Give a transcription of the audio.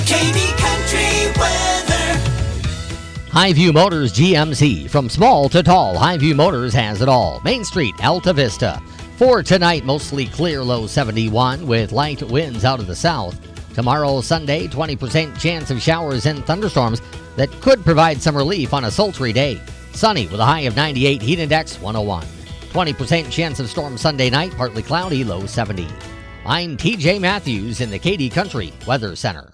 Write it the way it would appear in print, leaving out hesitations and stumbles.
KD Country weather. Highview Motors GMC. From small to tall, Highview Motors has it all. Main Street, Alta Vista. For tonight, mostly clear, low 71 with light winds out of the south. Tomorrow, Sunday, 20% chance of showers and thunderstorms that could provide some relief on a sultry day. Sunny with a high of 98, heat index 101. 20% chance of storm Sunday night, partly cloudy, low 70. I'm TJ Matthews in the KD Country Weather Center.